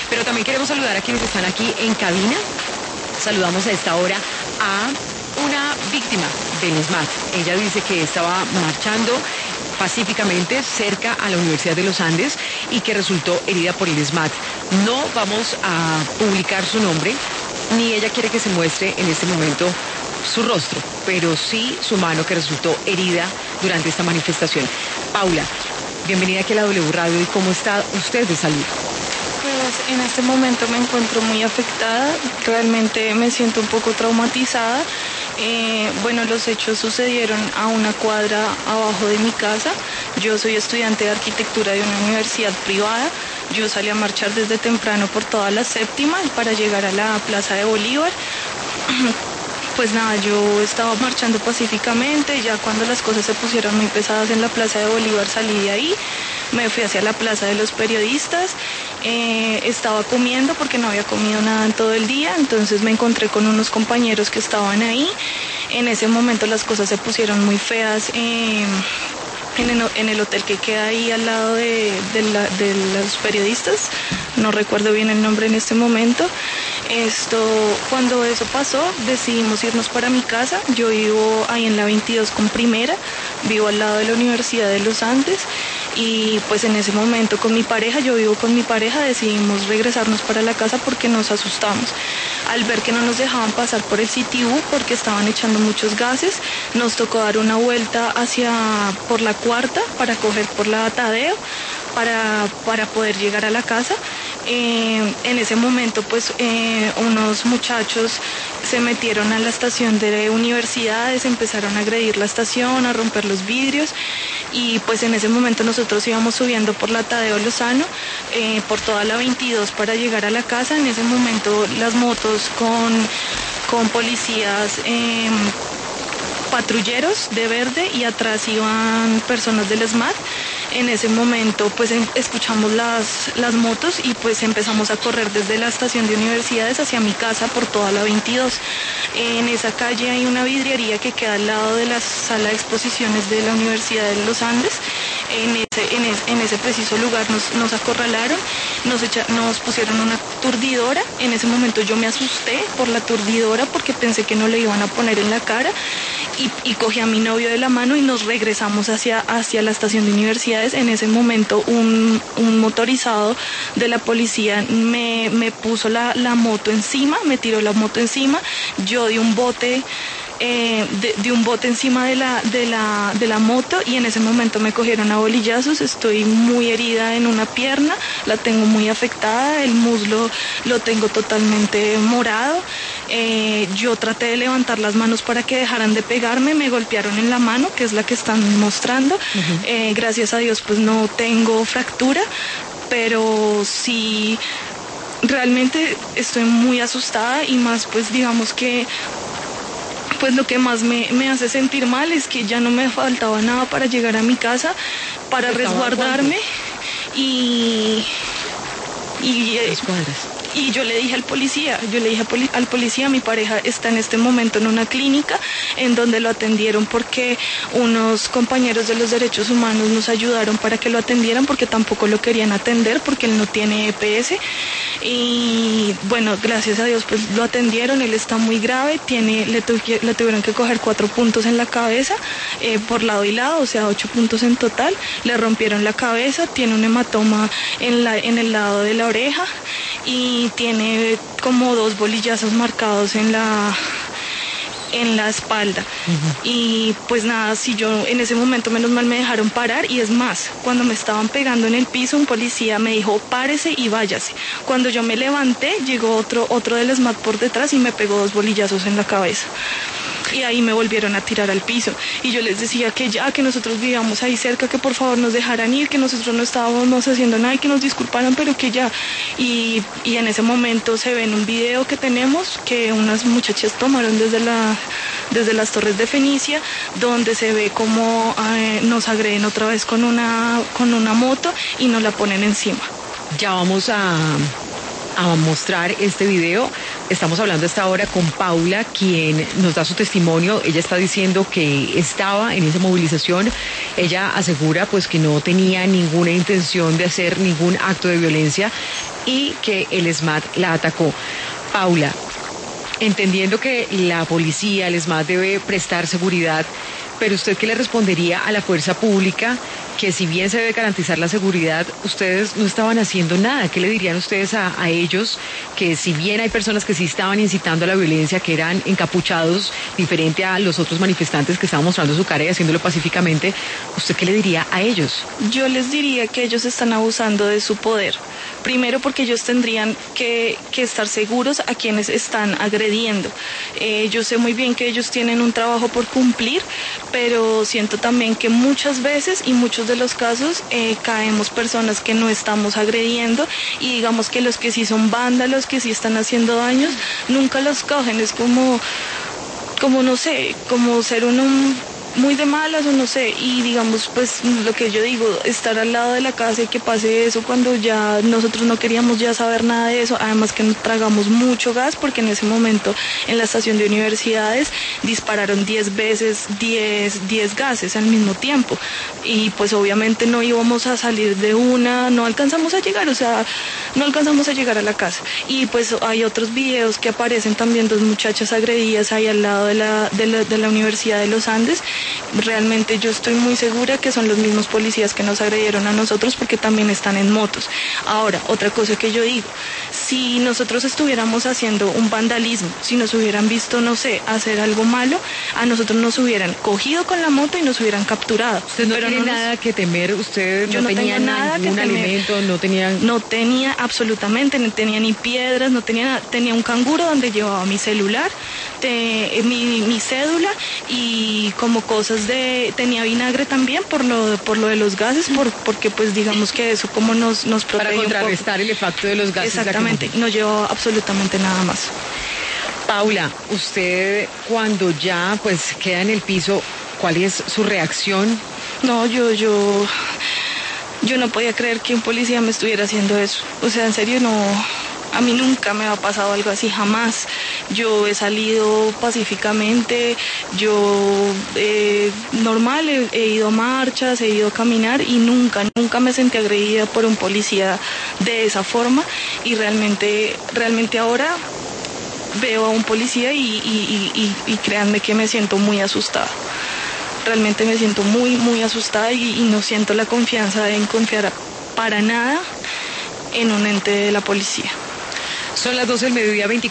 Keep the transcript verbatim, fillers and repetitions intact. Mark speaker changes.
Speaker 1: Pero también queremos saludar a quienes están aquí en cabina. Saludamos a esta hora a una víctima del ESMAD. Ella dice que estaba marchando pacíficamente cerca a la Universidad de los Andes y que resultó herida por el ESMAD. No vamos a publicar su nombre, ni ella quiere que se muestre en este momento su rostro, pero sí su mano, que resultó herida durante esta manifestación. Paula, bienvenida aquí a la W Radio. ¿Y cómo está usted de salud?
Speaker 2: Pues en este momento me encuentro muy afectada, realmente me siento un poco traumatizada. Eh, bueno, los hechos sucedieron a una cuadra abajo de mi casa. Yo soy estudiante de arquitectura de una universidad privada. Yo salí a marchar desde temprano por toda la séptima para llegar a la Plaza de Bolívar. Pues nada, yo estaba marchando pacíficamente, ya cuando las cosas se pusieron muy pesadas en la Plaza de Bolívar salí de ahí, me fui hacia la Plaza de los Periodistas, eh, estaba comiendo porque no había comido nada en todo el día, entonces me encontré con unos compañeros que estaban ahí. En ese momento las cosas se pusieron muy feas. Eh, En el, en el hotel que queda ahí al lado de, de, la, de los periodistas, no recuerdo bien el nombre en este momento. Esto, cuando eso pasó, decidimos irnos para mi casa. Yo vivo ahí en la veintidós con Primera, vivo al lado de la Universidad de los Andes, y pues en ese momento con mi pareja, yo vivo con mi pareja, decidimos regresarnos para la casa porque nos asustamos. Al ver que no nos dejaban pasar por el C T U porque estaban echando muchos gases, nos tocó dar una vuelta hacia por la cuarta para coger por la Tadeo para, para poder llegar a la casa. Eh, en ese momento pues eh, unos muchachos se metieron a la estación de universidades, empezaron a agredir la estación, a romper los vidrios, y pues en ese momento nosotros íbamos subiendo por la Tadeo Lozano, eh, por toda la veintidós para llegar a la casa. En ese momento las motos con, con policías eh, patrulleros de verde y atrás iban personas del ESMAD. En ese momento pues escuchamos las, las motos y pues empezamos a correr desde la estación de universidades hacia mi casa por toda la veintidós. En esa calle hay una vidriería que queda al lado de la sala de exposiciones de la Universidad de los Andes. En ese, en ese, en ese preciso lugar nos, nos acorralaron, nos, echa, nos pusieron una aturdidora. En ese momento yo me asusté por la aturdidora porque pensé que no le iban a poner en la cara, y, y cogí a mi novio de la mano y nos regresamos hacia, hacia la estación de universidades. En ese momento un, un motorizado de la policía me, me puso la, la moto encima, me tiró la moto encima, yo di un bote. Eh, de, de un bote encima de la, de, la, de la moto, y en ese momento me cogieron a bolillazos. Estoy muy herida en una pierna, la tengo muy afectada, el muslo lo tengo totalmente morado. Eh, yo traté de levantar las manos para que dejaran de pegarme, me golpearon en la mano, que es la que están mostrando. Uh-huh. eh, gracias a Dios pues no tengo fractura, pero sí realmente estoy muy asustada, y más pues digamos que pues lo que más me, me hace sentir mal es que ya no me faltaba nada para llegar a mi casa, para resguardarme, y, y, y yo le dije al policía, yo le dije al policía, mi pareja está en este momento en una clínica en donde lo atendieron porque unos compañeros de los derechos humanos nos ayudaron para que lo atendieran, porque tampoco lo querían atender porque él no tiene E P S. Y bueno, gracias a Dios pues lo atendieron, él está muy grave, tiene, le, tu, le tuvieron que coger cuatro puntos en la cabeza, eh, por lado y lado, o sea ocho puntos en total, le rompieron la cabeza, tiene un hematoma en, la, en el lado de la oreja y tiene como dos bolillazos marcados en la... en la espalda. Uh-huh. Y pues nada, si yo en ese momento menos mal me dejaron parar, y es más, cuando me estaban pegando en el piso un policía me dijo párese y váyase. Cuando yo me levanté llegó otro, otro del ESMAD por detrás y me pegó dos bolillazos en la cabeza. Y ahí me volvieron a tirar al piso, y yo les decía que ya, que nosotros vivíamos ahí cerca, que por favor nos dejaran ir, que nosotros no estábamos haciendo nada y que nos disculparan, pero que ya. Y, y en ese momento se ve en un video que tenemos que unas muchachas tomaron desde, la, desde las Torres de Fenicia, donde se ve como eh, nos agreden otra vez con una, con una moto y nos la ponen encima.
Speaker 1: Ya vamos a... a mostrar este video Estamos hablando a esta hora con Paula, quien nos da su testimonio. Ella está diciendo que estaba en esa movilización. Ella asegura pues que no tenía ninguna intención de hacer ningún acto de violencia y que el ESMAD la atacó. Paula, entendiendo que la policía, el ESMAD debe prestar seguridad, pero ¿usted qué le respondería a la fuerza pública que si bien se debe garantizar la seguridad, ustedes no estaban haciendo nada? ¿Qué le dirían ustedes a, a ellos que si bien hay personas que sí estaban incitando a la violencia, que eran encapuchados, diferente a los otros manifestantes que estaban mostrando su cara y haciéndolo pacíficamente, ¿usted qué le diría a ellos?
Speaker 2: Yo les diría que ellos están abusando de su poder. Primero porque ellos tendrían que, que estar seguros a quienes están agrediendo. Eh, yo sé muy bien que ellos tienen un trabajo por cumplir, pero siento también que muchas veces y muchos de los casos eh, caemos personas que no estamos agrediendo y digamos que los que sí son vándalos, que sí están haciendo daños, nunca los cogen. Es como, como no sé, como ser uno muy de malas o no sé, y digamos pues lo que yo digo, estar al lado de la casa y que pase eso cuando ya nosotros no queríamos ya saber nada de eso, además que nos tragamos mucho gas porque en ese momento en la estación de universidades dispararon diez veces diez gases al mismo tiempo y pues obviamente no íbamos a salir de una, no alcanzamos a llegar, o sea, no alcanzamos a llegar a la casa y pues hay otros videos que aparecen también, dos muchachas agredidas ahí al lado de la, de la, de la Universidad de los Andes. Realmente yo estoy muy segura que son los mismos policías que nos agredieron a nosotros porque también están en motos. Ahora, otra cosa que yo digo, si nosotros estuviéramos haciendo un vandalismo, si nos hubieran visto, no sé, hacer algo malo, a nosotros nos hubieran cogido con la moto y nos hubieran capturado.
Speaker 1: Usted no
Speaker 2: Pero
Speaker 1: tiene
Speaker 2: no
Speaker 1: nada
Speaker 2: nos...
Speaker 1: que temer, usted
Speaker 2: yo
Speaker 1: no,
Speaker 2: no
Speaker 1: tenía
Speaker 2: nada
Speaker 1: ningún
Speaker 2: que temer.
Speaker 1: alimento, no tenía...
Speaker 2: No tenía absolutamente, no tenía ni piedras, no tenía nada. Tenía un canguro donde llevaba mi celular, te, mi, mi cédula y como cosas de... Tenía vinagre también por lo, por lo de los gases, por, porque pues digamos que eso como nos, nos protege
Speaker 1: para contrarrestar
Speaker 2: un poco.
Speaker 1: el efecto de los gases.
Speaker 2: Exactamente, no llevaba absolutamente nada más.
Speaker 1: Paula, usted cuando ya pues queda en el piso, ¿cuál es su reacción?
Speaker 2: No, yo, yo... Yo no podía creer que un policía me estuviera haciendo eso. O sea, en serio, no... A mí nunca me ha pasado algo así, jamás. Yo he salido pacíficamente, yo eh, normal, he, he ido a marchas, he ido a caminar y nunca, nunca me sentí agredida por un policía de esa forma. Y realmente, realmente ahora veo a un policía y, y, y, y, y créanme que me siento muy asustada. Realmente me siento muy, muy asustada y, y no siento la confianza en confiar para nada en un ente de la policía.
Speaker 1: Son las doce del mediodía, veinticuatro.